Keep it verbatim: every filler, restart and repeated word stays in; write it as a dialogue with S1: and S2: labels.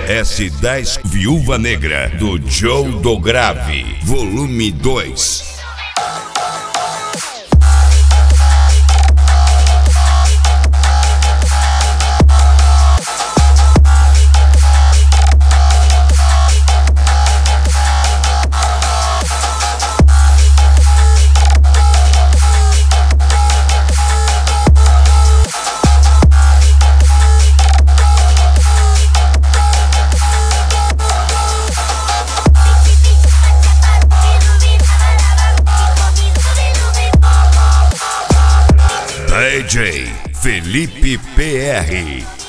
S1: S dez Viúva Negra, do Joe do Grave, volume dois. D J Felipe P R.